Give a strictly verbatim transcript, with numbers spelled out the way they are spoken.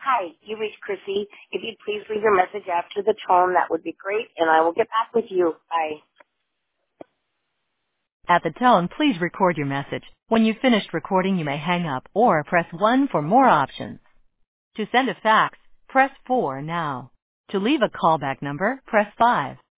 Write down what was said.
Hi, you reached Chrissy. If you'd please leave your message after the tone, that would be great, and I will get back with you. Bye. At the tone, please record your message. When you've finished recording, you may hang up or press one for more options. To send a fax, press four now. To leave a callback number, press five.